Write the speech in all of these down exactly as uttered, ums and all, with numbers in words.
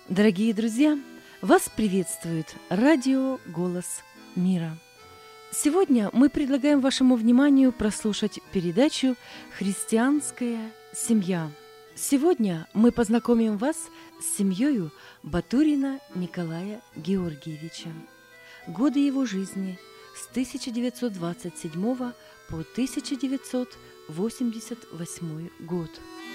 Дорогие друзья, вас приветствует радио «Голос мира». Сегодня мы предлагаем вашему вниманию прослушать передачу «Христианская семья». Сегодня мы познакомим вас с семьей Батурина Николая Георгиевича. Годы его жизни с тысяча девятьсот двадцать седьмого по тысяча девятьсот восемьдесят восьмой год.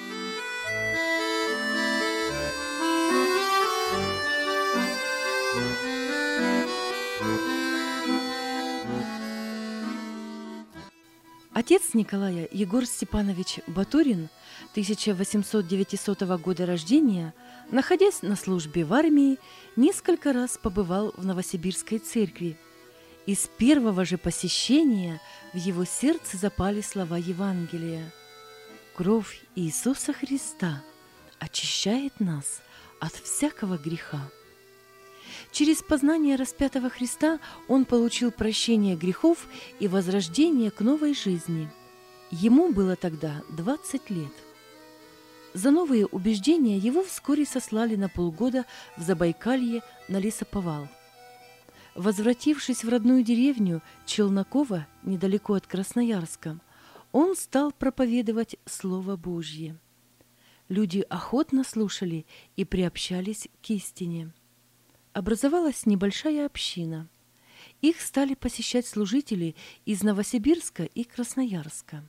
Отец Николая, Егор Степанович Батурин, тысяча восемьсот девятисотого года рождения, находясь на службе в армии, несколько раз побывал в Новосибирской церкви. И с первого же посещения в его сердце запали слова Евангелия: «Кровь Иисуса Христа очищает нас от всякого греха». Через познание распятого Христа он получил прощение грехов и возрождение к новой жизни. Ему было тогда двадцать лет. За новые убеждения его вскоре сослали на полгода в Забайкалье на лесоповал. Возвратившись в родную деревню Челнокова, недалеко от Красноярска, он стал проповедовать Слово Божье. Люди охотно слушали и приобщались к истине. Образовалась небольшая община. Их стали посещать служители из Новосибирска и Красноярска.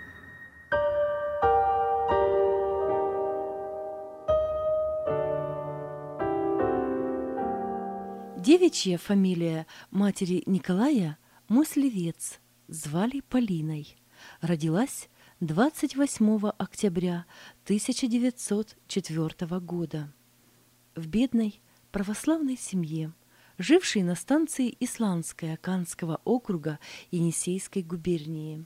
Девичья фамилия матери Николая Мыслевец, звали Полиной. Родилась двадцать восьмого октября тысяча девятьсот четвёртого года в бедной православной семье, жившей на станции Исландская Канского округа Енисейской губернии.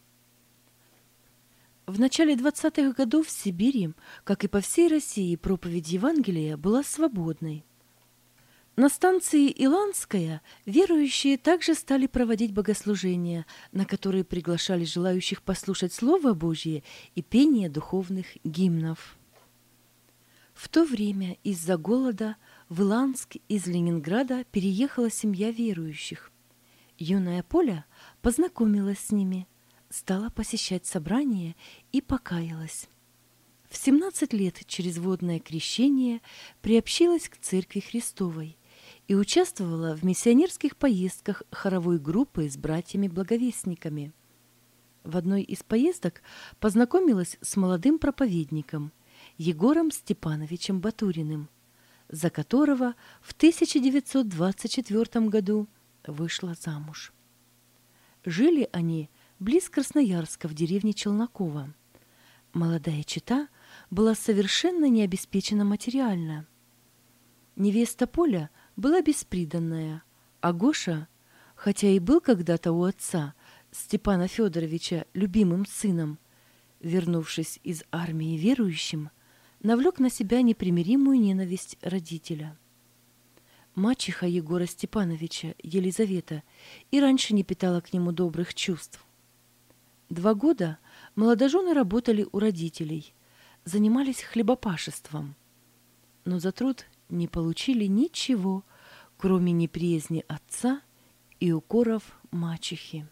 В начале двадцатых годов в Сибири, как и по всей России, проповедь Евангелия была свободной. На станции Иландская верующие также стали проводить богослужения, на которые приглашали желающих послушать Слово Божье и пение духовных гимнов. В то время из-за голода в Иланск из Ленинграда переехала семья верующих. Юная Поля познакомилась с ними, стала посещать собрания и покаялась. В семнадцать лет через водное крещение приобщилась к Церкви Христовой и участвовала в миссионерских поездках хоровой группы с братьями-благовестниками. В одной из поездок познакомилась с молодым проповедником Егором Степановичем Батуриным, за которого в тысяча девятьсот двадцать четвёртом году вышла замуж. Жили они близ Красноярска в деревне Челнокова. Молодая чета была совершенно не обеспечена материально. Невеста Поля была бесприданная, а Гоша, хотя и был когда-то у отца Степана Федоровича любимым сыном, вернувшись из армии верующим, навлек на себя непримиримую ненависть родителя. Мачеха Егора Степановича, Елизавета, и раньше не питала к нему добрых чувств. Два года молодожены работали у родителей, занимались хлебопашеством, но за труд не получили ничего, кроме неприязни отца и укоров мачехи.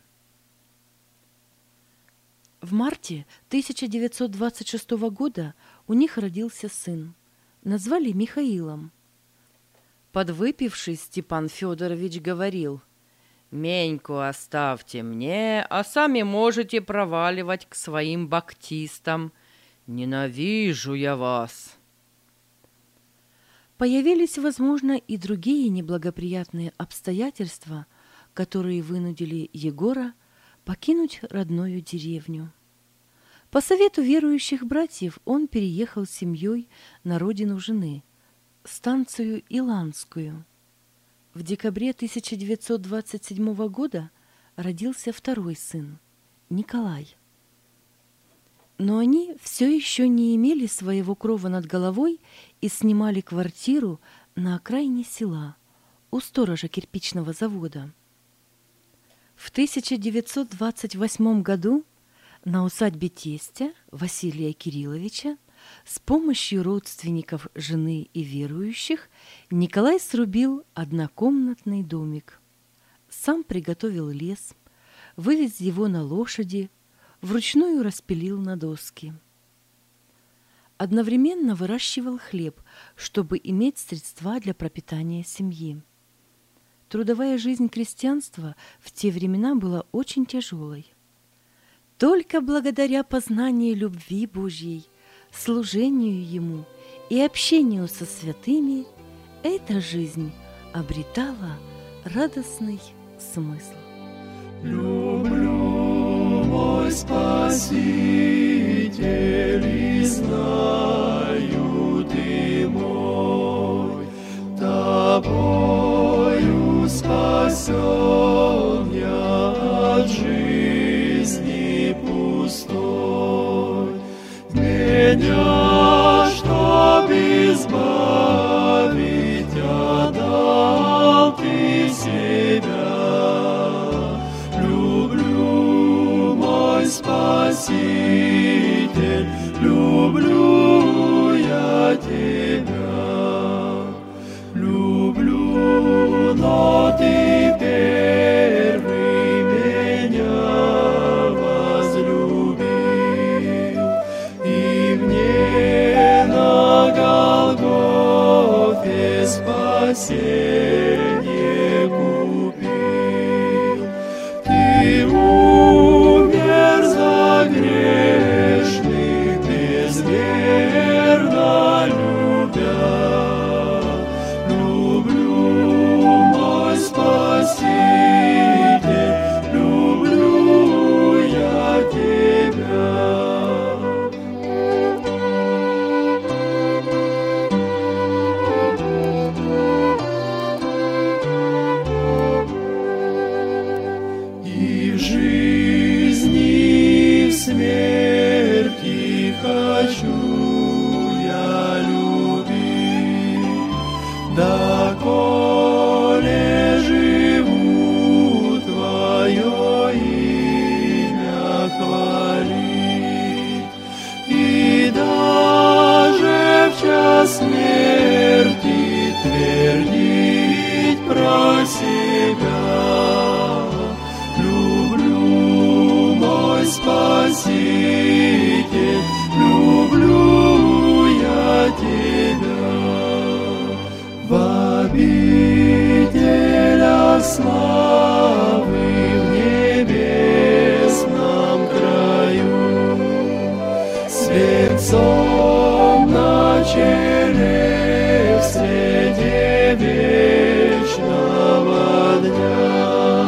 В марте тысяча девятьсот двадцать шестого года у них родился сын. Назвали Михаилом. Подвыпивший Степан Федорович говорил: «Меньку оставьте мне, а сами можете проваливать к своим баптистам. Ненавижу я вас». Появились, возможно, и другие неблагоприятные обстоятельства, которые вынудили Егора покинуть родную деревню. По совету верующих братьев он переехал с семьей на родину жены, станцию Иландскую. В декабре тысяча девятьсот двадцать седьмого года родился второй сын, Николай. Но они все еще не имели своего крова над головой и снимали квартиру на окраине села, у сторожа кирпичного завода. В тысяча девятьсот двадцать восьмом году на усадьбе тестя Василия Кирилловича С помощью родственников жены и верующих Николай срубил однокомнатный домик. Сам приготовил лес, вывез его на лошади, вручную распилил на доски. Одновременно выращивал хлеб, чтобы иметь средства для пропитания семьи. Трудовая жизнь крестьянства в те времена была очень тяжелой. Только благодаря познанию любви Божьей, служению Ему и общению со святыми эта жизнь обретала радостный смысл. Люблю, мой Спаситель, и знаю, Ты мой, Тобою спасен я от жизни пустой. Меня, чтоб избавить, отдал Ты себя. Люблю, мой Спаситель, люблю я Тебя. Люблю, но Ты первый меня возлюбил, и мне на Голгофе спасение купил. Ты умер за грешных, безмерно любя. Люблю, мой Спаситель, люблю я Тебя. И в жизни, и в смерти хочу я любить, доколе живу Твое имя хвалить. И даже в час смерти твердить про себя. Люблю, мой Спаситель, люблю я Тебя. В обителях славы, в небесном краю, святцом на челе в свете вечного дня.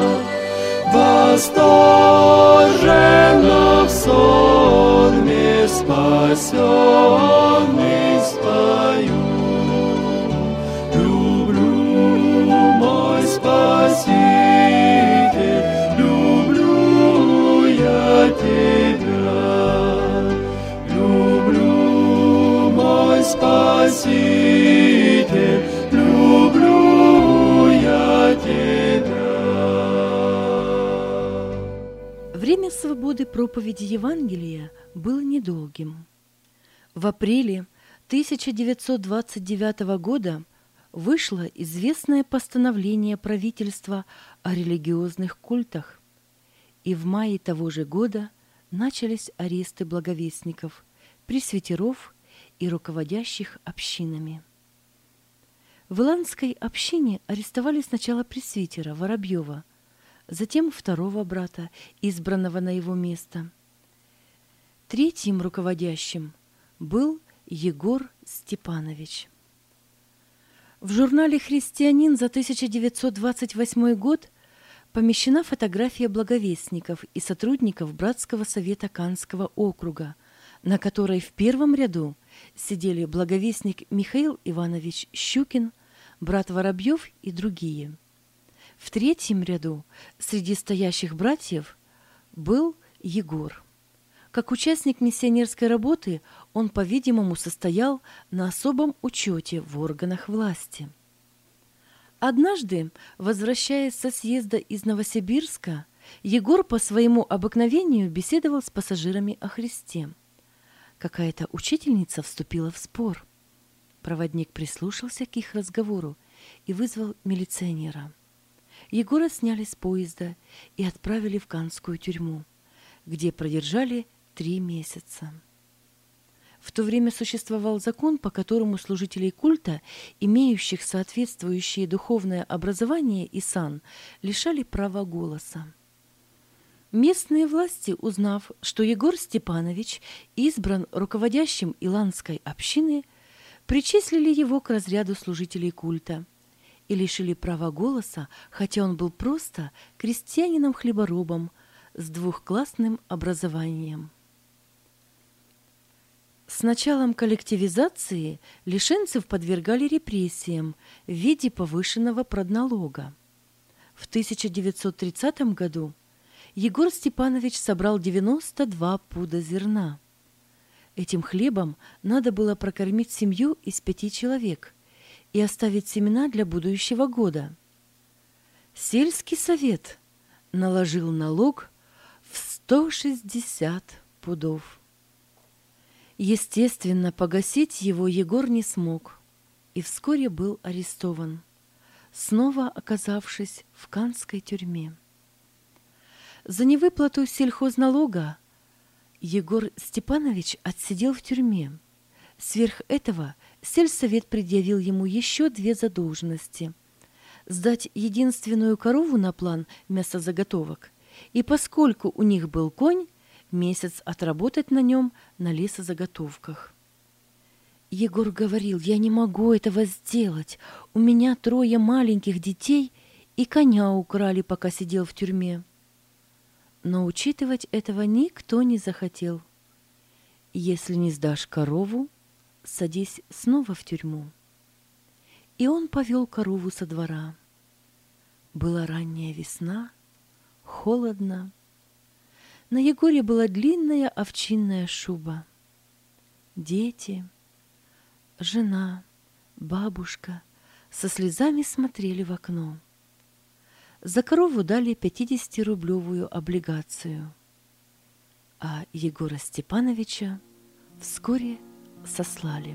Восторженно в сонме спасенный спою. Люблю, мой Спаситель, люблю я Тебя. Люблю, мой Спаситель, люблю я Тебя. Время свободы проповеди Евангелия было недолгим. В апреле тысяча девятьсот двадцать девятого года вышло известное постановление правительства о религиозных культах, и в мае того же года начались аресты благовестников, пресвитеров и руководящих общинами. В Иланской общине арестовали сначала пресвитера Воробьева, затем второго брата, избранного на его место. Третьим руководящим был Егор Степанович. В журнале «Христианин» за тысяча девятьсот двадцать восьмой год помещена фотография благовестников и сотрудников Братского совета Канского округа, на которой в первом ряду сидели благовестник Михаил Иванович Щукин, брат Воробьев и другие. В третьем ряду среди стоящих братьев был Егор. Как участник миссионерской работы он, по-видимому, состоял на особом учете в органах власти. Однажды, возвращаясь со съезда из Новосибирска, Егор по своему обыкновению беседовал с пассажирами о Христе. Какая-то учительница вступила в спор. Проводник прислушался к их разговору и вызвал милиционера. Егора сняли с поезда и отправили в Канскую тюрьму, где продержали три месяца. В то время существовал закон, по которому служителей культа, имеющих соответствующее духовное образование и сан, лишали права голоса. Местные власти, узнав, что Егор Степанович избран руководящим Иландской общины, причислили его к разряду служителей культа и лишили права голоса, хотя он был просто крестьянином-хлеборобом с двухклассным образованием. С началом коллективизации лишенцев подвергали репрессиям в виде повышенного продналога. В тысяча девятьсот тридцатом году Егор Степанович собрал девяносто два пуда зерна. Этим хлебом надо было прокормить семью из пяти человек и оставить семена для будущего года. Сельский совет наложил налог в сто шестьдесят пудов. Естественно, погасить его Егор не смог и вскоре был арестован, снова оказавшись в Канской тюрьме. За невыплату сельхозналога Егор Степанович отсидел в тюрьме. Сверх этого сельсовет предъявил ему еще две задолженности: сдать единственную корову на план мясозаготовок, и, поскольку у них был конь, месяц отработать на нем на лесозаготовках. Егор говорил: «Я не могу этого сделать, у меня трое маленьких детей, и коня украли, пока сидел в тюрьме». Но учитывать этого никто не захотел. «Если не сдашь корову, садись снова в тюрьму». И он повел корову со двора. Была ранняя весна, холодно. На Егоре была длинная овчинная шуба. Дети, жена, бабушка со слезами смотрели в окно. За корову дали пятидесятирублевую облигацию, а Егора Степановича вскоре сослали.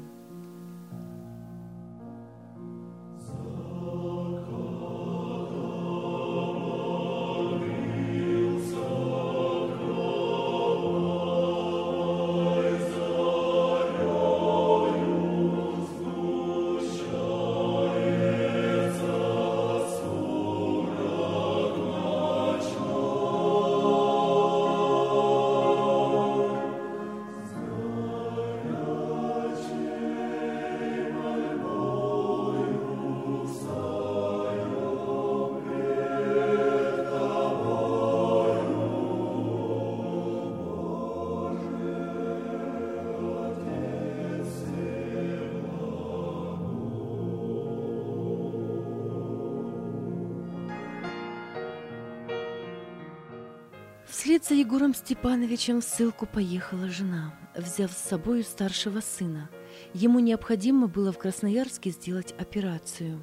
Вслед за Егором Степановичем в ссылку поехала жена, взяв с собой старшего сына. Ему необходимо было в Красноярске сделать операцию.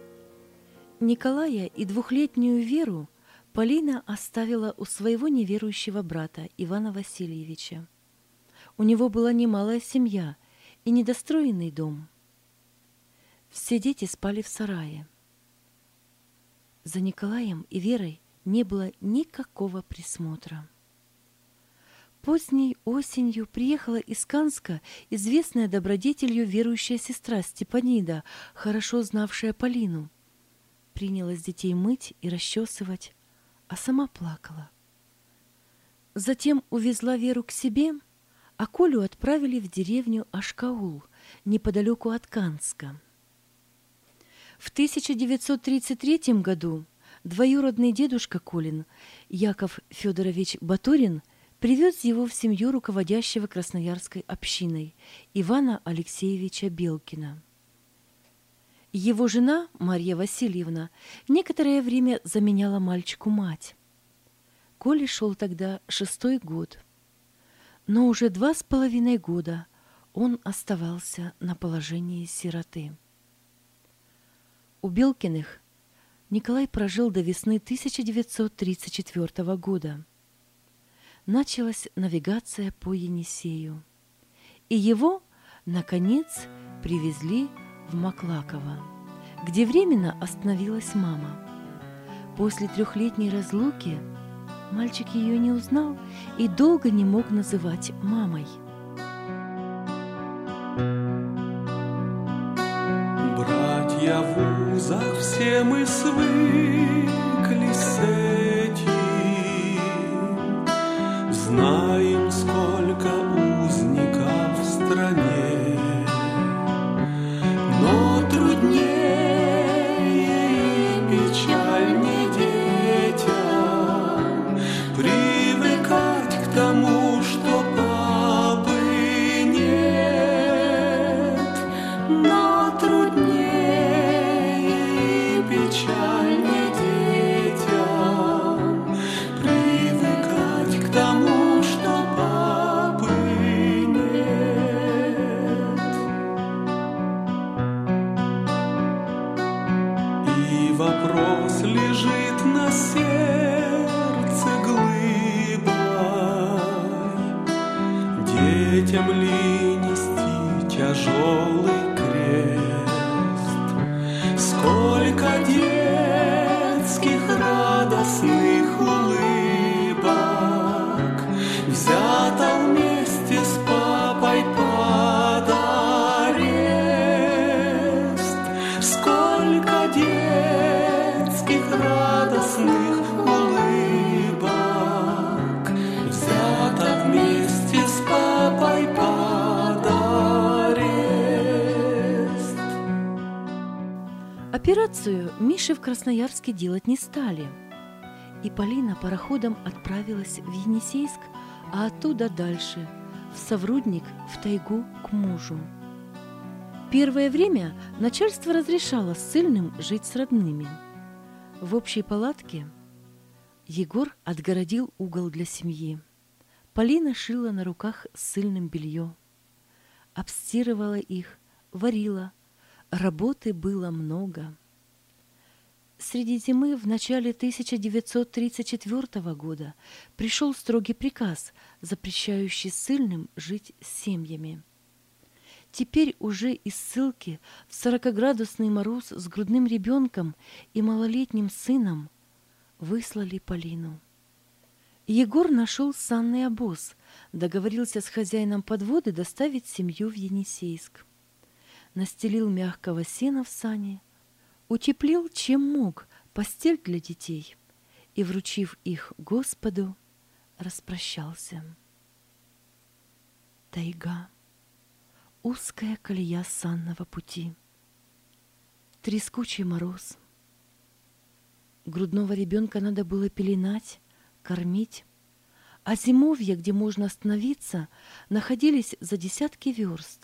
Николая и двухлетнюю Веру Полина оставила у своего неверующего брата Ивана Васильевича. У него была немалая семья и недостроенный дом. Все дети спали в сарае. За Николаем и Верой не было никакого присмотра. Поздней осенью приехала из Канска известная добродетелью верующая сестра Степанида, хорошо знавшая Полину. Принялась детей мыть и расчесывать, а сама плакала. Затем увезла Веру к себе, а Колю отправили в деревню Ашкаул, неподалеку от Канска. В тысяча девятьсот тридцать третьем году двоюродный дедушка Колин, Яков Федорович Батурин, привез его в семью руководящего Красноярской общиной Ивана Алексеевича Белкина. Его жена, Марья Васильевна, некоторое время заменяла мальчику мать. Коле шел тогда шестой год. Но уже два с половиной года он оставался на положении сироты. У Белкиных Николай прожил до весны тысяча девятьсот тридцать четвёртого года. Началась навигация по Енисею, и его, наконец, привезли в Маклаково, где временно остановилась мама. После трехлетней разлуки мальчик ее не узнал и долго не мог называть мамой. Братья в узах, все мы свыклись с этим, знаем, сколько узников в стране, но труднее и печальней детям привыкать к тому, что папы нет, но труднее и печальней детям привыкать к тому, что папы нет. И вопрос лежит на сердце глыбой, детям ли нести тяжелый крест? Сколько детских радостных улыбок взято вместе с папой под арест. Сколько детских радостных улыбок взято вместе с папой под арест. Операцию Мише в Красноярске делать не стали, и Полина пароходом отправилась в Енисейск, а оттуда дальше, в Саврудник, в тайгу к мужу. Первое время начальство разрешало ссыльным жить с родными. В общей палатке Егор отгородил угол для семьи. Полина шила на руках ссыльным белье, обстирывала их, варила. Работы было много. Среди зимы в начале тысяча девятьсот тридцать четвёртого года пришел строгий приказ, запрещающий ссыльным жить с семьями. Теперь уже из ссылки в сорокаградусный мороз с грудным ребенком и малолетним сыном выслали Полину. Егор нашел санный обоз, договорился с хозяином подводы доставить семью в Енисейск. Настелил мягкого сена в сани, утеплил, чем мог, постель для детей и, вручив их Господу, распрощался. Тайга, узкая колея санного пути, трескучий мороз. Грудного ребенка надо было пеленать, кормить, а зимовья, где можно остановиться, находились за десятки верст.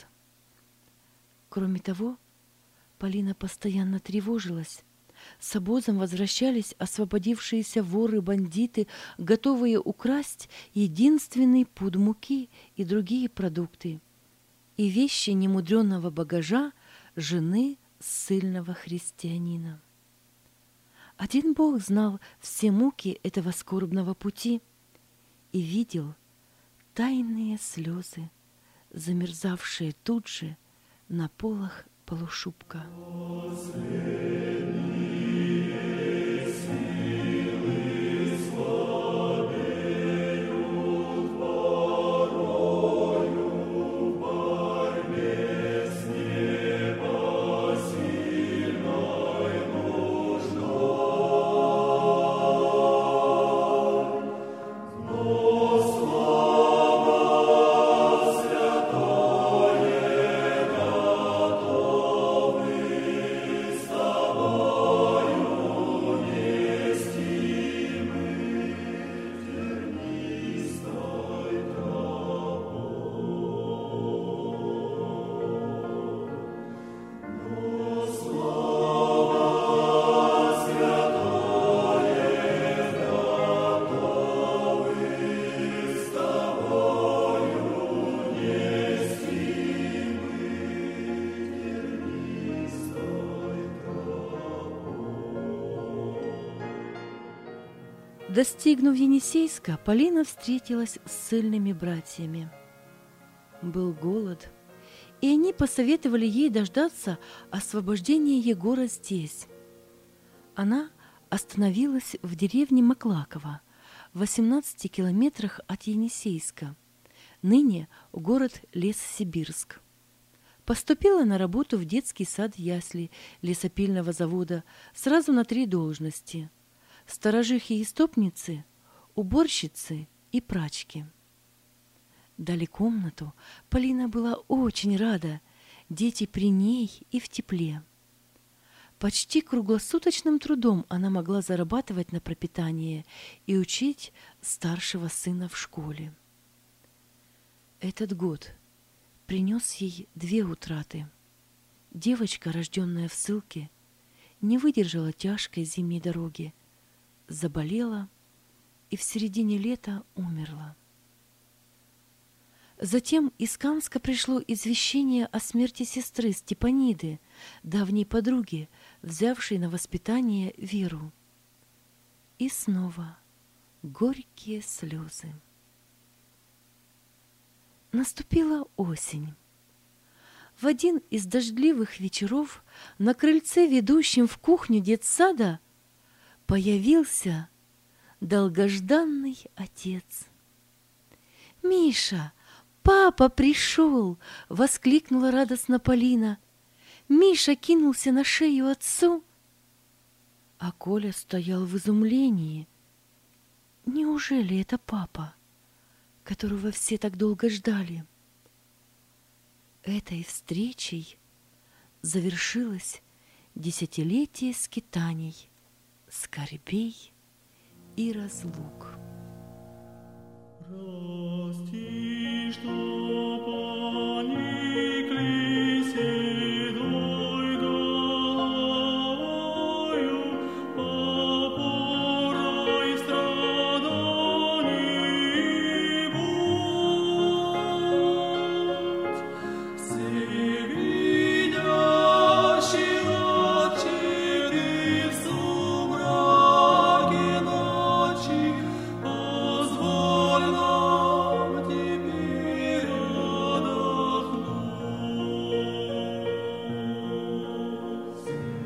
Кроме того, Полина постоянно тревожилась. С обозом возвращались освободившиеся воры-бандиты, готовые украсть единственный пуд муки и другие продукты, и вещи немудренного багажа жены ссыльного христианина. Один Бог знал все муки этого скорбного пути и видел тайные слезы, замерзавшие тут же на полах полушубка. Достигнув Енисейска, Полина встретилась с ссыльными братьями. Был голод, и они посоветовали ей дождаться освобождения Егора здесь. Она остановилась в деревне Маклаково, в восемнадцати километрах от Енисейска, ныне город Лессибирск. Поступила на работу в детский сад ясли лесопильного завода сразу на три должности – сторожихи и стопницы, уборщицы и прачки. Дали комнату, Полина была очень рада, дети при ней и в тепле. Почти круглосуточным трудом она могла зарабатывать на пропитание и учить старшего сына в школе. Этот год принес ей две утраты. Девочка, рожденная в ссылке, не выдержала тяжкой зимней дороги, заболела и в середине лета умерла. Затем из Канска пришло извещение о смерти сестры Степаниды, давней подруги, взявшей на воспитание Веру. И снова горькие слезы. Наступила осень. В один из дождливых вечеров на крыльце, ведущем в кухню детсада, появился долгожданный отец. «Миша, папа пришел!» — воскликнула радостно Полина. Миша кинулся на шею отцу, а Коля стоял в изумлении. Неужели это папа, которого все так долго ждали? Этой встречей завершилось десятилетие скитаний, скорбей и разлук. Прости, что поникли седой головою, попорой страданий будь. Всевидящий Отче, ты в сумраке ночи позволь нам теперь отдохнуть.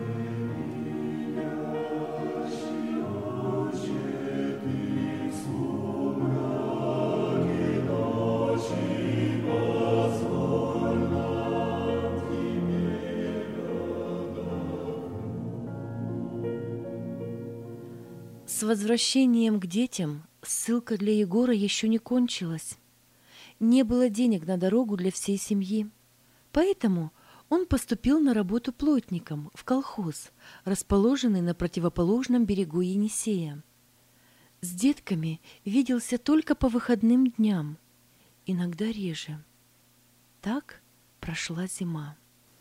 Всевидящий Отче, ты в сумраке ночи позволь нам теперь отдохнуть. С возвращением к детям ссылка для Егора еще не кончилась. Не было денег на дорогу для всей семьи. Поэтому он поступил на работу плотником в колхоз, расположенный на противоположном берегу Енисея. С детками виделся только по выходным дням, иногда реже. Так прошла зима.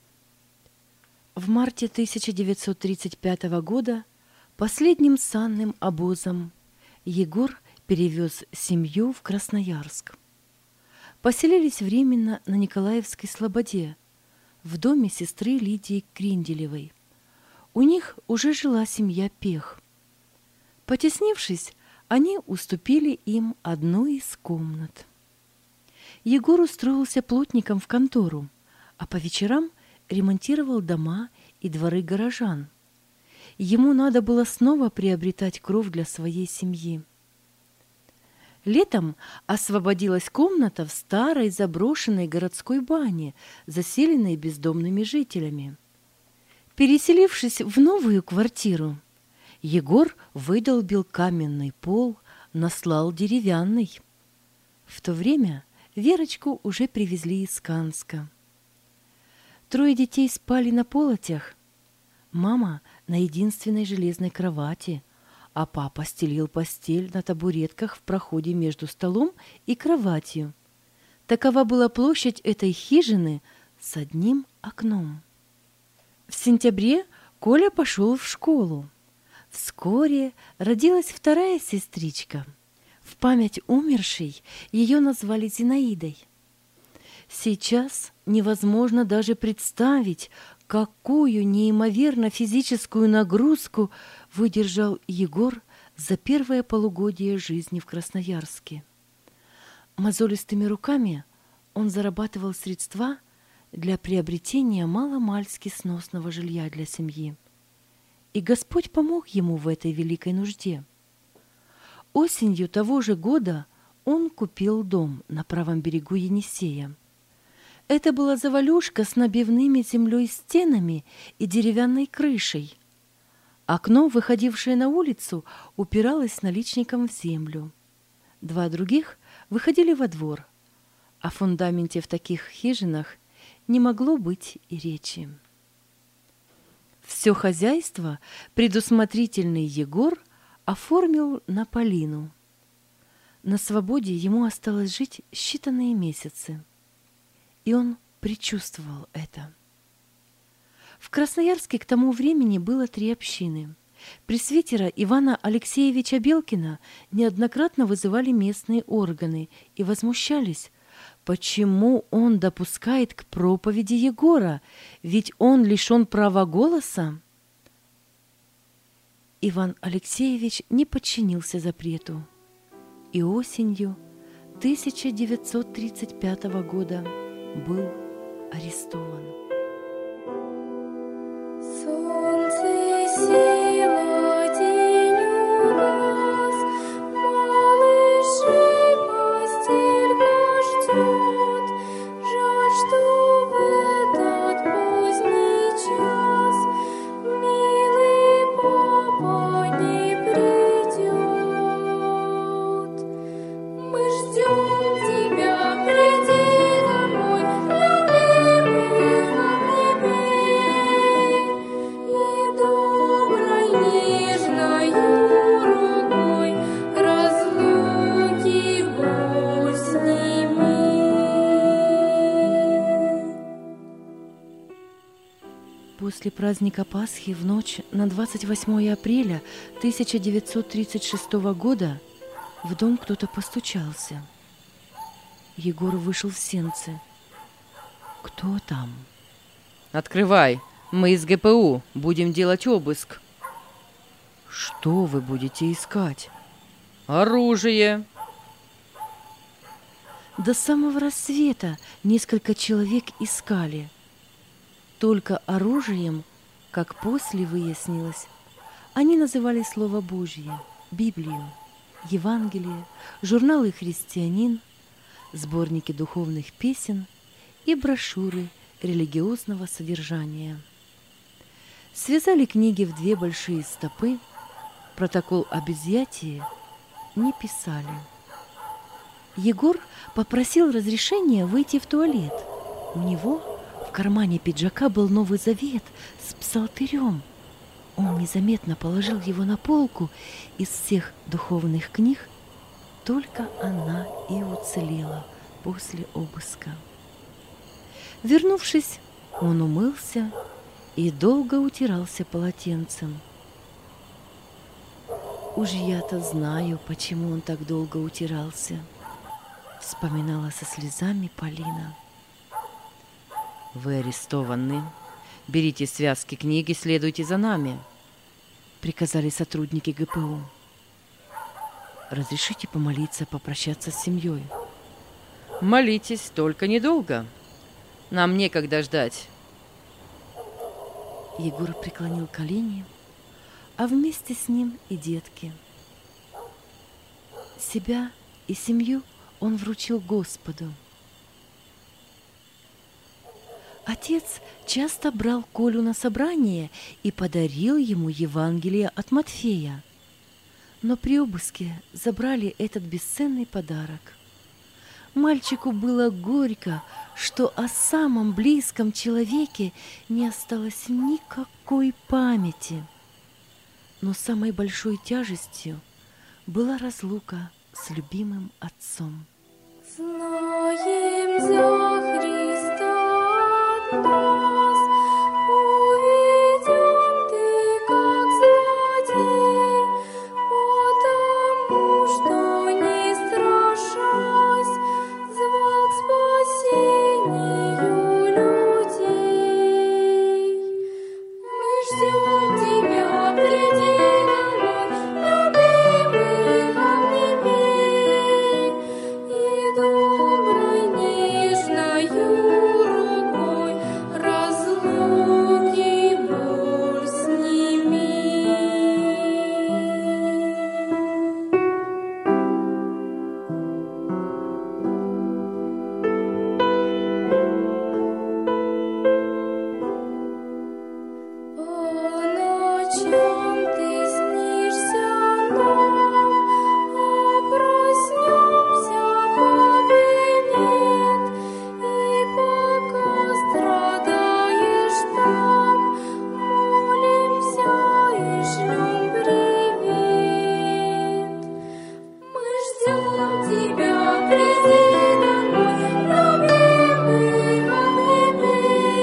В марте тысяча девятьсот тридцать пятого года последним санным обозом Егор перевез семью в Красноярск. Поселились временно на Николаевской слободе, в доме сестры Лидии Кринделевой. У них уже жила семья Пех. Потеснившись, они уступили им одну из комнат. Егор устроился плотником в контору, а по вечерам ремонтировал дома и дворы горожан. Ему надо было снова приобретать кров для своей семьи. Летом освободилась комната в старой заброшенной городской бане, заселенной бездомными жителями. Переселившись в новую квартиру, Егор выдолбил каменный пол, наслал деревянный. В то время Верочку уже привезли из Канска. Трое детей спали на полотях. Мама на единственной железной кровати, а папа стелил постель на табуретках в проходе между столом и кроватью. Такова была площадь этой хижины с одним окном. В сентябре Коля пошел в школу. Вскоре родилась вторая сестричка. В память умершей ее назвали Зинаидой. Сейчас невозможно даже представить, какую неимоверно физическую нагрузку выдержал Егор за первое полугодие жизни в Красноярске. Мозолистыми руками он зарабатывал средства для приобретения маломальски сносного жилья для семьи. И Господь помог ему в этой великой нужде. Осенью того же года он купил дом на правом берегу Енисея. Это была завалюшка с набивными землей стенами и деревянной крышей. Окно, выходившее на улицу, упиралось наличником в землю. Два других выходили во двор. О фундаменте в таких хижинах не могло быть и речи. Все хозяйство предусмотрительный Егор оформил на Полину. На свободе ему осталось жить считанные месяцы, и он предчувствовал это. В Красноярске к тому времени было три общины. Пресвитера Ивана Алексеевича Белкина неоднократно вызывали местные органы и возмущались, почему он допускает к проповеди Егора, ведь он лишен права голоса. Иван Алексеевич не подчинился запрету, и осенью тысяча девятьсот тридцать пятого года был арестован. Солнце село, день у нас, малышей постелька ждет. Жаль, что в этот поздний час милый папа не придет. Мы ждем тебя, приди домой, любимый, обними, и доброй нежною рукой разлуки боль сними. После праздника Пасхи в ночь на двадцать восьмое апреля тысяча девятьсот тридцать шестого года в дом кто-то постучался. Егор вышел в сенцы. «Кто там?» Открывай, мы из гэ пэ у, будем делать обыск. «Что вы будете искать?» Оружие. До самого рассвета несколько человек искали. Только оружием, как после выяснилось, они называли Слово Божье, Библию, Евангелие, журналы «Христианин», сборники духовных песен и брошюры религиозного содержания. Связали книги в две большие стопы, протокол об изъятии не писали. Егор попросил разрешения выйти в туалет. У него в кармане пиджака был Новый Завет с псалтырем. Он незаметно положил его на полку. Из всех духовных книг только она и уцелела после обыска. Вернувшись, он умылся и долго утирался полотенцем. «Уж я-то знаю, почему он так долго утирался», — вспоминала со слезами Полина. Вы арестованы. Берите связки книги, следуйте за нами. Приказали сотрудники гэ пэ у. «Разрешите помолиться, попрощаться с семьей?» Молитесь, только недолго. Нам некогда ждать. Егор преклонил колени, а вместе с ним и детки. Себя и семью он вручил Господу. Отец часто брал Колю на собрание и подарил ему Евангелие от Матфея. Но при обыске забрали этот бесценный подарок. Мальчику было горько, что о самом близком человеке не осталось никакой памяти. Но самой большой тяжестью была разлука с любимым отцом. Знаем за Христа от нас, увиден ты как злодей, потому что не страшась, звал к спасению людей. Мы ждем тебя, приди домой, любимый, обними, и доброй нежной ночам ты снишься нам, а проснемся, папы нет. И пока страдаешь там, молимся и шлем привет. Мы ждем тебя, приди домой, любимый, как мы.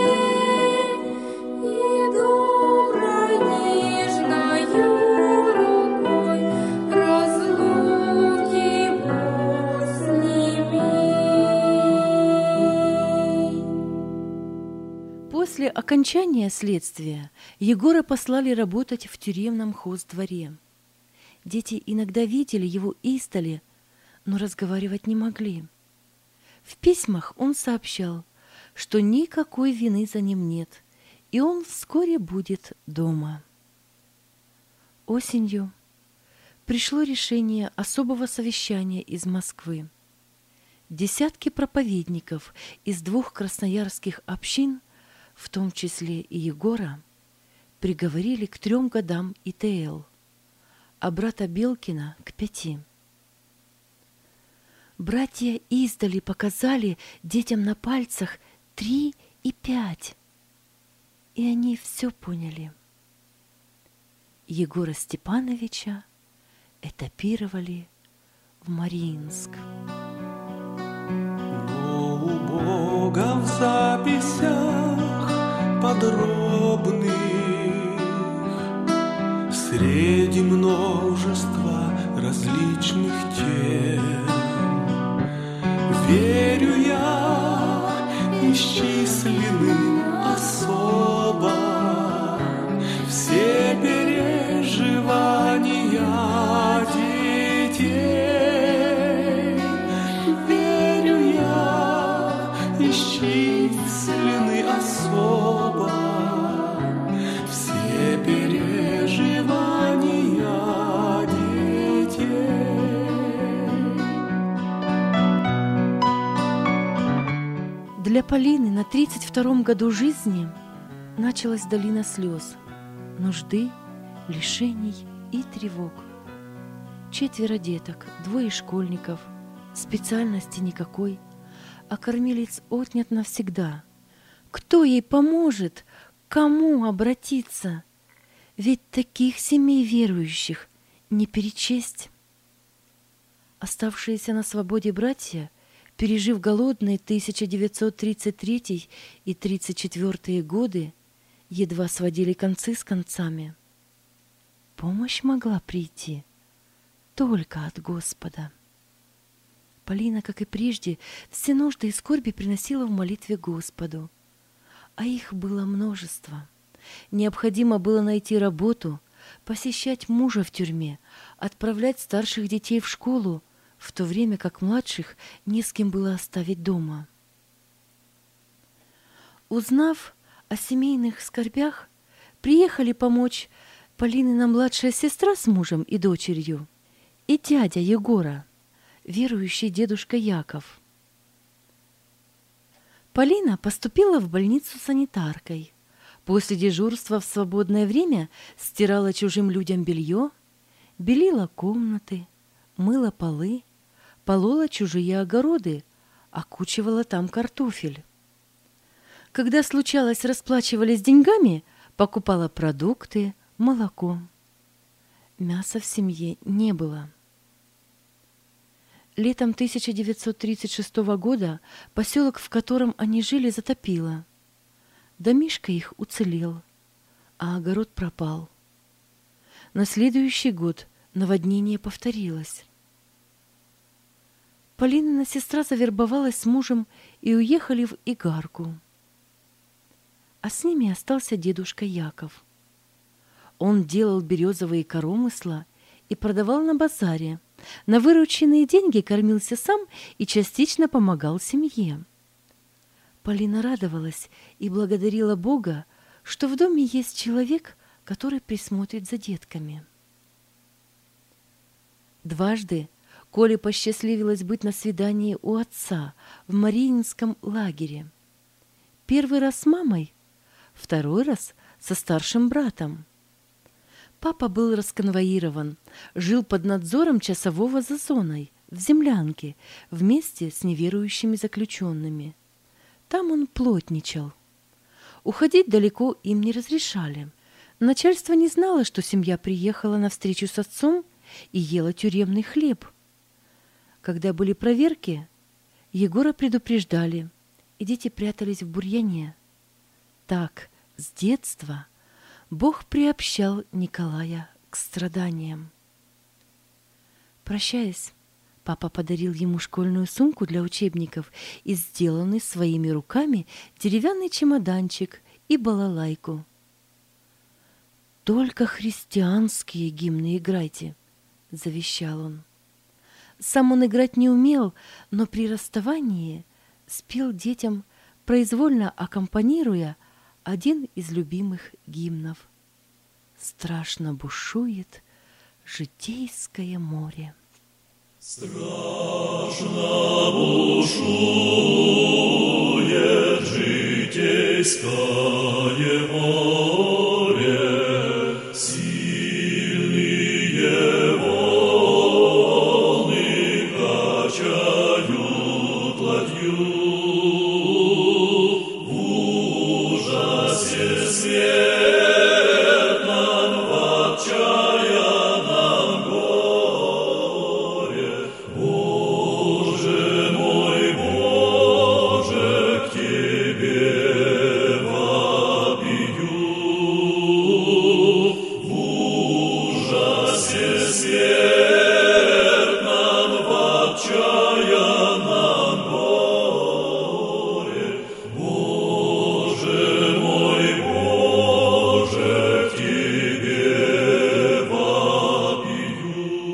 И доброй нежною рукой разлуки пусть сними. После окончания следствия Егора послали работать в тюремном хоздворе. Дети иногда видели его издали, но разговаривать не могли. В письмах он сообщал, что никакой вины за ним нет, и он вскоре будет дома. Осенью пришло решение особого совещания из Москвы. Десятки проповедников из двух красноярских общин, в том числе и Егора, приговорили к трем годам И Т Л, а брата Белкина к пяти. Братья издали показали детям на пальцах три и пять, и они все поняли. Егора Степановича этапировали в Мариинск. Но у Бога в записях подробных среди множества различных тем верю я, исчислены особо все переживания детей. Верю я, исчислены особо все переживания детей. Для Полины на тридцать втором году жизни началась долина слез, нужды, лишений и тревог. Четверо деток, двое школьников, специальности никакой, а кормилец отнят навсегда. Кто ей поможет? К кому обратиться? Ведь таких семей верующих не перечесть. Оставшиеся на свободе братья, пережив голодные тысяча девятьсот тридцать третий и тридцать четвёртые годы, едва сводили концы с концами. Помощь могла прийти только от Господа. Полина, как и прежде, все нужды и скорби приносила в молитве Господу. А их было множество. Необходимо было найти работу, посещать мужа в тюрьме, отправлять старших детей в школу, в то время как младших не с кем было оставить дома. Узнав о семейных скорбях, приехали помочь Полинина младшая сестра с мужем и дочерью и дядя Егора, верующий дедушка Яков. Полина поступила в больницу санитаркой. После дежурства в свободное время стирала чужим людям белье, белила комнаты, мыла полы, полола чужие огороды, окучивала там картофель. Когда случалось, расплачивались деньгами, покупала продукты, молоко. Мяса в семье не было. Летом тысяча девятьсот тридцать шестого года поселок, в котором они жили, затопило. Домишко их уцелел, а огород пропал. На следующий год наводнение повторилось. Полинина сестра завербовалась с мужем и уехали в Игарку. А с ними остался дедушка Яков. Он делал березовые коромысла и продавал на базаре. На вырученные деньги кормился сам и частично помогал семье. Полина радовалась и благодарила Бога, что в доме есть человек, который присмотрит за детками. Дважды Коле посчастливилось быть на свидании у отца в Мариинском лагере. Первый раз с мамой, второй раз со старшим братом. Папа был расконвоирован, жил под надзором часового за зоной, в землянке, вместе с неверующими заключенными. Там он плотничал. Уходить далеко им не разрешали. Начальство не знало, что семья приехала на встречу с отцом и ела тюремный хлеб. Когда были проверки, Егора предупреждали, и дети прятались в бурьяне. Так, с детства Бог приобщал Николая к страданиям. Прощаясь, папа подарил ему школьную сумку для учебников и сделанный своими руками деревянный чемоданчик и балалайку. «Только христианские гимны играйте», — завещал он. Сам он играть не умел, но при расставании спел детям, произвольно аккомпанируя, один из любимых гимнов. «Страшно бушует житейское море». Страшно бушует житейское море, сильные волны качают ладью, в ужасе смертном, в отчаянном горе. Боже мой, Боже, к Тебе вопию, в ужасе смертном, в отчаянном горе. Боже мой, Боже, к Тебе вопию.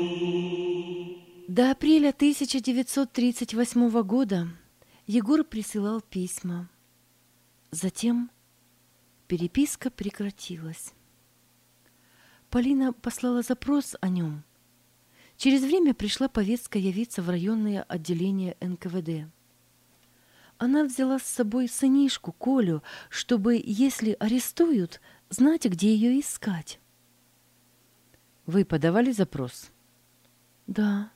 До апреля тысяча девятьсот тридцать восьмого года Егор присылал письма. Затем переписка прекратилась. Полина послала запрос о нем. Через время пришла повестка явиться в районное отделение эн ка вэ дэ. Она взяла с собой сынишку Колю, чтобы, если арестуют, знать, где ее искать. Вы подавали запрос? Да.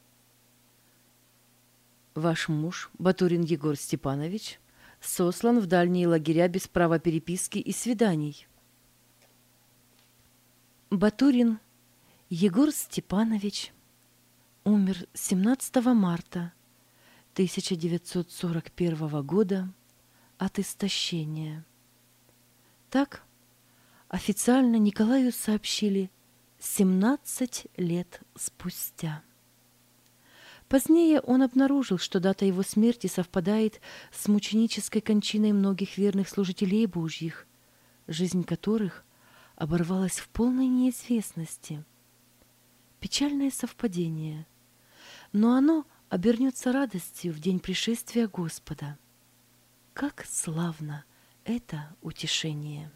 Ваш муж, Батурин Егор Степанович, сослан в дальние лагеря без права переписки и свиданий. Батурин Егор Степанович умер семнадцатого марта тысяча девятьсот сорок первого года от истощения. Так официально Николаю сообщили семнадцать лет спустя. Позднее он обнаружил, что дата его смерти совпадает с мученической кончиной многих верных служителей Божьих, жизнь которых оборвалась в полной неизвестности. Печальное совпадение, но оно обернется радостью в день пришествия Господа. Как славно это утешение!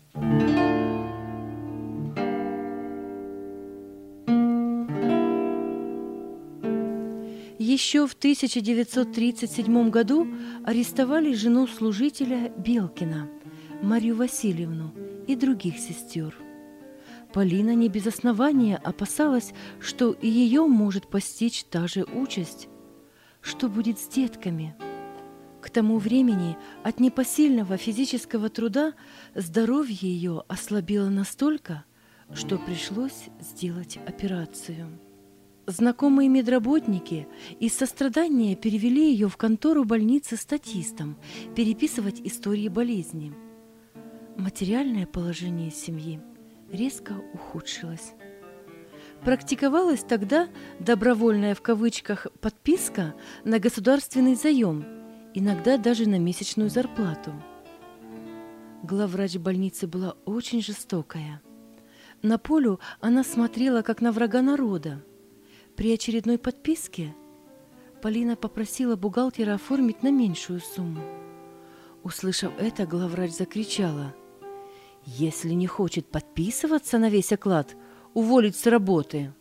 Еще в тысяча девятьсот тридцать седьмом году арестовали жену служителя Белкина, Марию Васильевну, и других сестер. Полина не без основания опасалась, что и ее может постичь та же участь. Что будет с детками? К тому времени от непосильного физического труда здоровье ее ослабело настолько, что пришлось сделать операцию. Знакомые медработники из сострадания перевели ее в контору больницы статистом переписывать истории болезни. Материальное положение семьи резко ухудшилось. Практиковалась тогда добровольная в кавычках подписка на государственный заем, иногда даже на месячную зарплату. Главврач больницы была очень жестокая. На Полю она смотрела как на врага народа. При очередной подписке Полина попросила бухгалтера оформить на меньшую сумму. Услышав это, главврач закричала: «Если не хочет подписываться на весь оклад, уволить с работы!»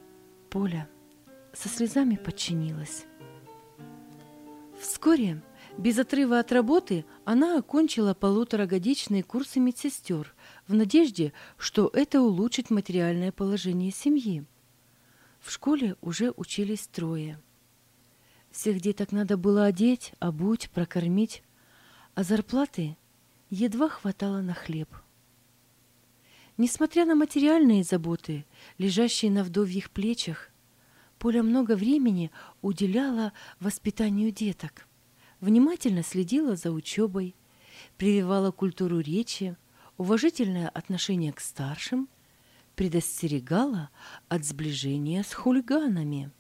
Поля со слезами подчинилась. Вскоре Без отрыва от работы она окончила полуторагодичные курсы медсестер в надежде, что это улучшит материальное положение семьи. В школе уже учились трое. Всех деток надо было одеть, обуть, прокормить, а зарплаты едва хватало на хлеб. Несмотря на материальные заботы, лежащие на вдовьих плечах, Поля много времени уделяла воспитанию деток, внимательно следила за учебой, прививала культуру речи, уважительное отношение к старшим, предостерегала от сближения с хулиганами.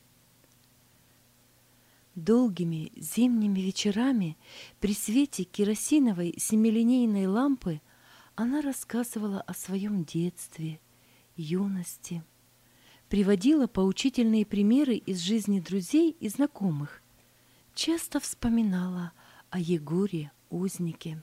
Долгими зимними вечерами при свете керосиновой семилинейной лампы она рассказывала о своем детстве, юности, приводила поучительные примеры из жизни друзей и знакомых, часто вспоминала о Егоре Узнике.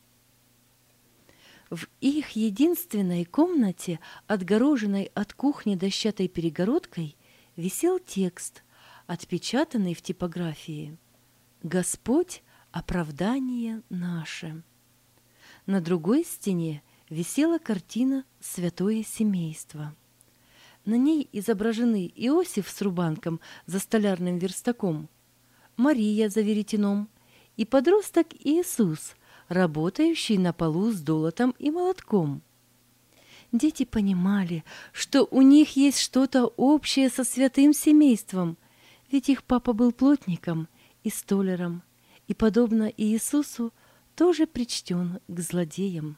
В их единственной комнате, отгороженной от кухни дощатой перегородкой, висел текст, отпечатанный в типографии: «Господь – оправдание наше». На другой стене висела картина «Святое семейство». На ней изображены Иосиф с рубанком за столярным верстаком, Мария за веретеном и подросток Иисус, работающий на полу с долотом и молотком. Дети понимали, что у них есть что-то общее со святым семейством, ведь их папа был плотником и столяром, и, подобно Иисусу, тоже причтен к злодеям.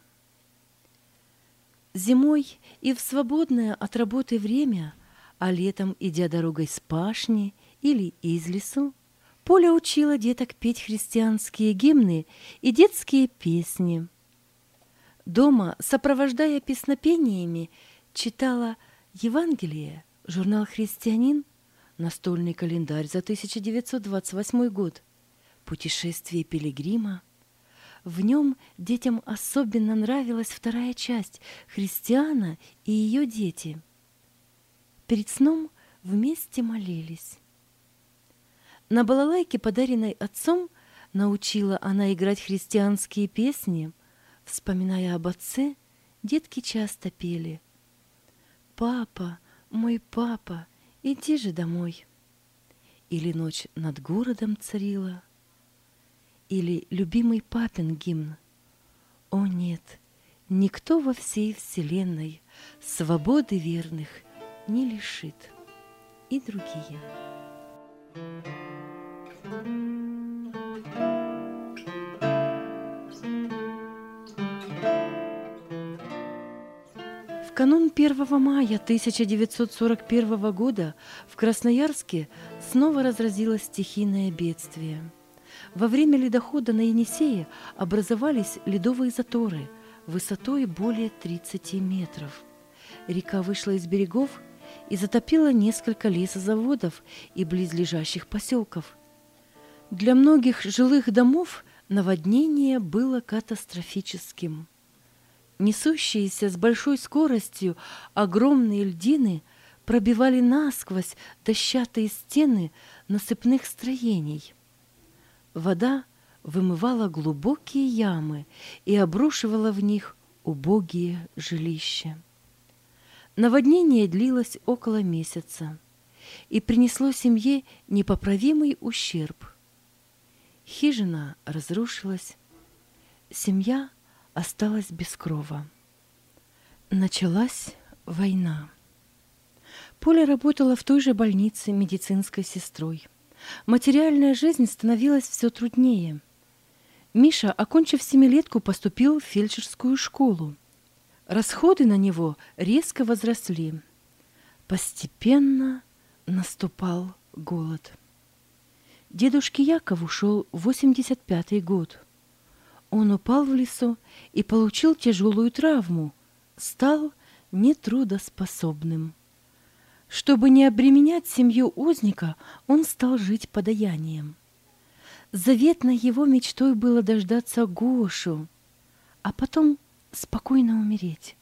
Зимой и в свободное от работы время, а летом, идя дорогой с пашни или из лесу, Поля учила деток петь христианские гимны и детские песни. Дома, сопровождая песнопениями, читала Евангелие, журнал «Христианин», настольный календарь за тысяча девятьсот двадцать восьмой год, «Путешествие пилигрима». В нем детям особенно нравилась вторая часть «Христиана и ее дети». Перед сном вместе молились. На балалайке, подаренной отцом, научила она играть христианские песни. Вспоминая об отце, детки часто пели: «Папа, мой папа, иди же домой». Или «Ночь над городом царила», или любимый папин гимн: «О нет, никто во всей вселенной свободы верных не лишит», и другие. В канун первого мая тысяча девятьсот сорок первого года в Красноярске снова разразилось стихийное бедствие. Во время ледохода на Енисее образовались ледовые заторы высотой более тридцати метров. Река вышла из берегов и затопила несколько лесозаводов и близлежащих поселков. Для многих жилых домов наводнение было катастрофическим. Несущиеся с большой скоростью огромные льдины пробивали насквозь дощатые стены насыпных строений. Вода вымывала глубокие ямы и обрушивала в них убогие жилища. Наводнение длилось около месяца и принесло семье непоправимый ущерб. Хижина разрушилась, семья осталась без крова. Началась война. Поля работала в той же больнице медицинской сестрой. Материальная жизнь становилась все труднее. Миша, окончив семилетку, поступил в фельдшерскую школу. Расходы на него резко возросли. Постепенно наступал голод. Дедушке Якову шел восемьдесят пятый год. Он упал в лесу и получил тяжелую травму, стал нетрудоспособным. Чтобы не обременять семью узника, он стал жить подаянием. Заветной его мечтой было дождаться Гошу, а потом спокойно умереть.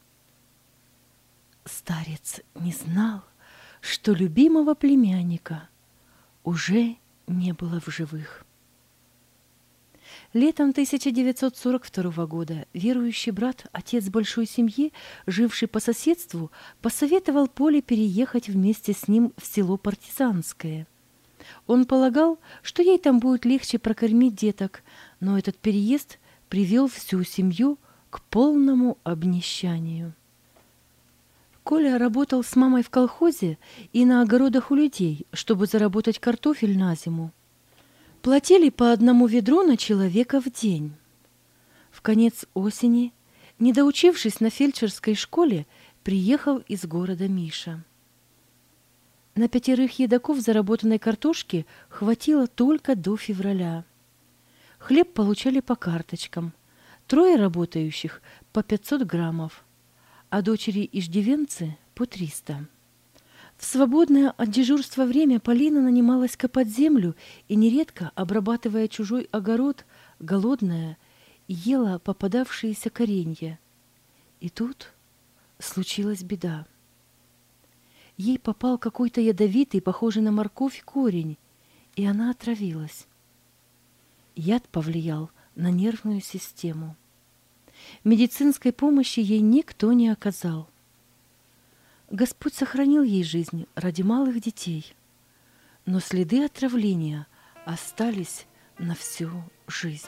Старец не знал, что любимого племянника уже не было в живых. Летом тысяча девятьсот сорок второго года верующий брат, отец большой семьи, живший по соседству, посоветовал Поле переехать вместе с ним в село Партизанское. Он полагал, что ей там будет легче прокормить деток, но этот переезд привел всю семью к полному обнищанию. Коля работал с мамой в колхозе и на огородах у людей, чтобы заработать картофель на зиму. Платили по одному ведру на человека в день. В конец осени, не доучившись на фельдшерской школе, приехал из города Миша. На пятерых едоков заработанной картошки хватило только до февраля. Хлеб получали по карточкам, трое работающих по пятьсот граммов, а дочери-иждивенцы по триста. В свободное от дежурства время Полина нанималась копать землю и, нередко, обрабатывая чужой огород, голодная, ела попадавшиеся коренья. И тут случилась беда. Ей попал какой-то ядовитый, похожий на морковь, корень, и она отравилась. Яд повлиял на нервную систему. Медицинской помощи ей никто не оказал. Господь сохранил ей жизнь ради малых детей, но следы отравления остались на всю жизнь.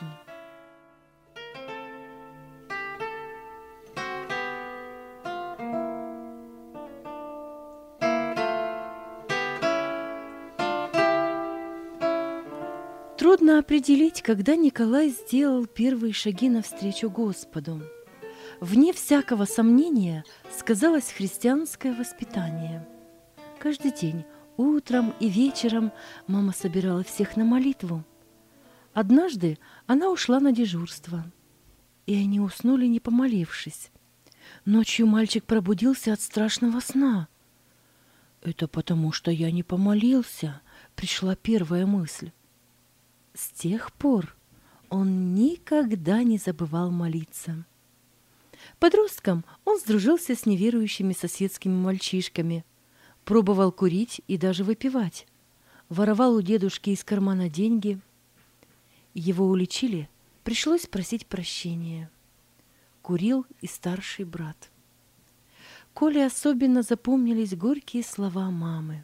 Трудно определить, когда Николай сделал первые шаги навстречу Господу. Вне всякого сомнения сказалось христианское воспитание. Каждый день, утром и вечером, мама собирала всех на молитву. Однажды она ушла на дежурство, и они уснули, не помолившись. Ночью мальчик пробудился от страшного сна. «Это потому, что я не помолился», — пришла первая мысль. С тех пор он никогда не забывал молиться. Подростком он сдружился с неверующими соседскими мальчишками, пробовал курить и даже выпивать, воровал у дедушки из кармана деньги. Его уличили, пришлось просить прощения. Курил и старший брат. Коле особенно запомнились горькие слова мамы.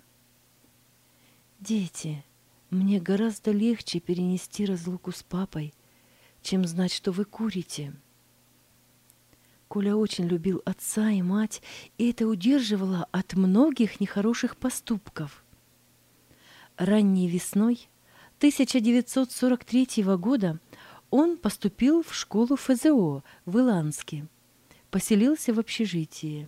«Дети, мне гораздо легче перенести разлуку с папой, чем знать, что вы курите». Коля очень любил отца и мать, и это удерживало от многих нехороших поступков. Ранней весной тысяча девятьсот сорок третьего года он поступил в школу эф зэ о в Иланске, поселился в общежитии.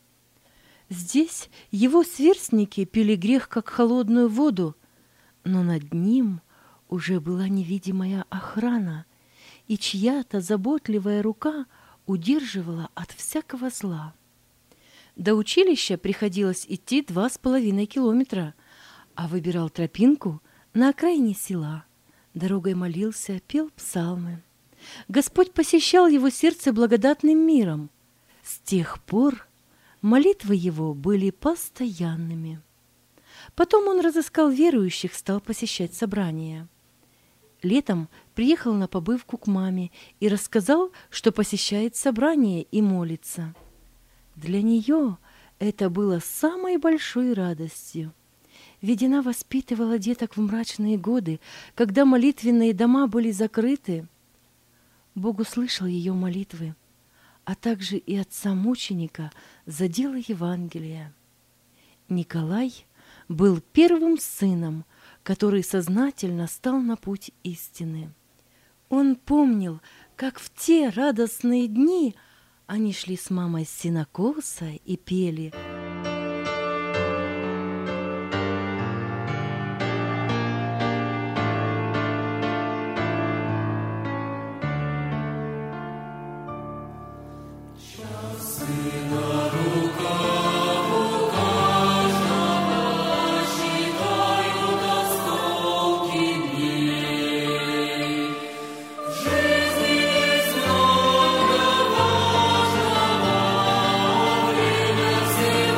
Здесь его сверстники пили грех как холодную воду, но над ним уже была невидимая охрана, и чья-то заботливая рука удерживала от всякого зла. До училища приходилось идти два с половиной километра, а выбирал тропинку на окраине села. Дорогой молился, пел псалмы. Господь посещал его сердце благодатным миром. С тех пор молитвы его были постоянными. Потом он разыскал верующих, стал посещать собрания. Летом приехал на побывку к маме и рассказал, что посещает собрание и молится. Для нее это было самой большой радостью, ведь она воспитывала деток в мрачные годы, когда молитвенные дома были закрыты. Бог услышал ее молитвы, а также и отца-мученика за дело Евангелия. Николай был первым сыном, который сознательно стал на путь истины. Он помнил, как в те радостные дни они шли с мамой с сенокоса и пели: Жизни много важного, время всего.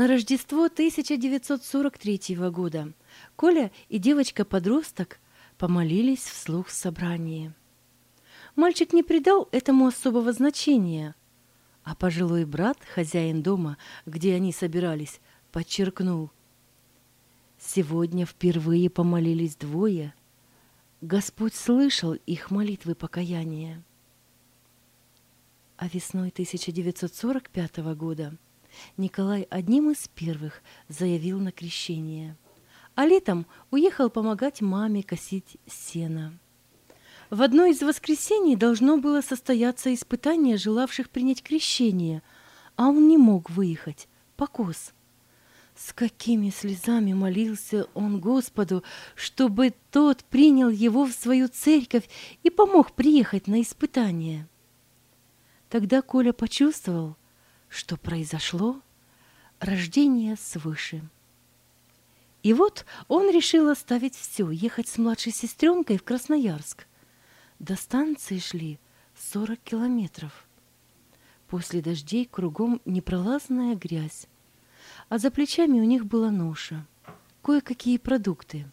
На Рождество тысяча девятьсот сорок третьего года Коля и девочка-подросток помолились вслух в собрании. Мальчик не придал этому особого значения, а пожилой брат, хозяин дома, где они собирались, подчеркнул: «Сегодня впервые помолились двое. Господь слышал их молитвы покаяния». А весной тысяча девятьсот сорок пятого года Николай одним из первых заявил на крещение, а летом уехал помогать маме косить сено. В одно из воскресений должно было состояться испытание желавших принять крещение, а он не мог выехать, покос. С какими слезами молился он Господу, чтобы тот принял его в свою церковь и помог приехать на испытание. Тогда Коля почувствовал, что произошло рождение свыше. И вот он решил оставить все, ехать с младшей сестренкой в Красноярск. До станции шли сорок километров. После дождей кругом непролазная грязь, а за плечами у них была ноша, кое-какие продукты.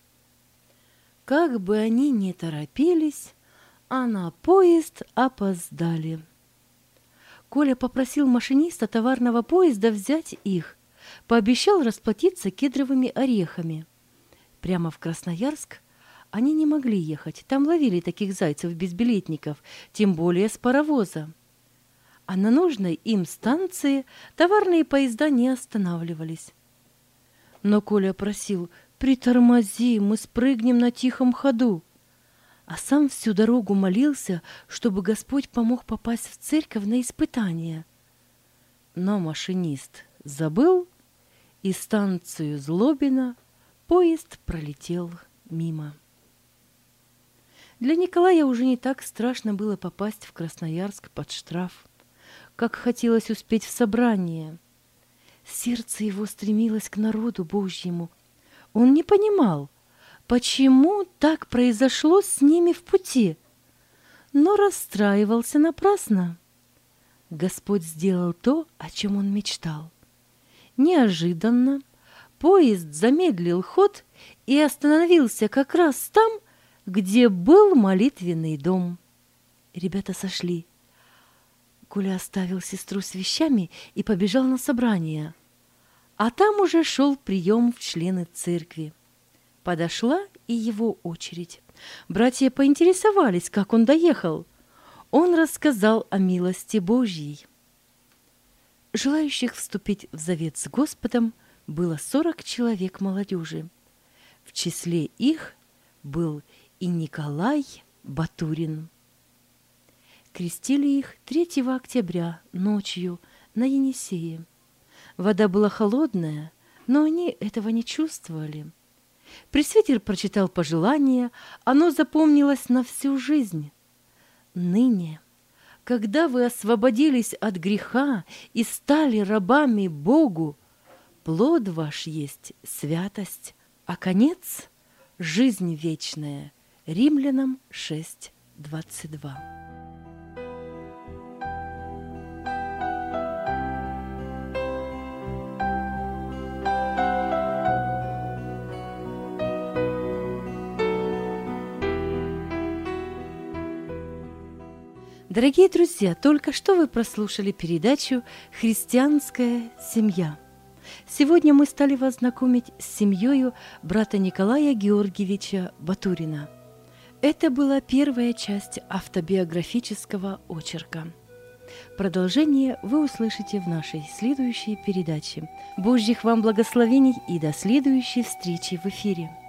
Как бы они ни торопились, а на поезд опоздали. Коля попросил машиниста товарного поезда взять их, пообещал расплатиться кедровыми орехами. Прямо в Красноярск они не могли ехать, там ловили таких зайцев-безбилетников, тем более с паровоза. А на нужной им станции товарные поезда не останавливались. Но Коля просил: «Притормози, мы спрыгнем на тихом ходу». А сам всю дорогу молился, чтобы Господь помог попасть в церковь на испытание. Но машинист забыл, и станцию Злобина поезд пролетел мимо. Для Николая уже не так страшно было попасть в Красноярск под штраф, как хотелось успеть в собрание. Сердце его стремилось к народу Божьему. Он не понимал, почему так произошло с ними в пути, но расстраивался напрасно. Господь сделал то, о чем он мечтал. Неожиданно поезд замедлил ход и остановился как раз там, где был молитвенный дом. Ребята сошли. Коля оставил сестру с вещами и побежал на собрание, а там уже шел прием в члены церкви. Подошла и его очередь. Братья поинтересовались, как он доехал. Он рассказал о милости Божьей. Желающих вступить в завет с Господом было сорок человек молодежи. В числе их был и Николай Батурин. Крестили их третьего октября ночью на Енисее. Вода была холодная, но они этого не чувствовали. Пресвитер прочитал пожелание, оно запомнилось на всю жизнь. «Ныне, когда вы освободились от греха и стали рабами Богу, плод ваш есть святость, а конец — жизнь вечная». Римлянам шесть двадцать два. Дорогие друзья, только что вы прослушали передачу «Христианская семья». Сегодня мы стали вас знакомить с семьей брата Николая Георгиевича Батурина. Это была первая часть автобиографического очерка. Продолжение вы услышите в нашей следующей передаче. Божьих вам благословений и до следующей встречи в эфире.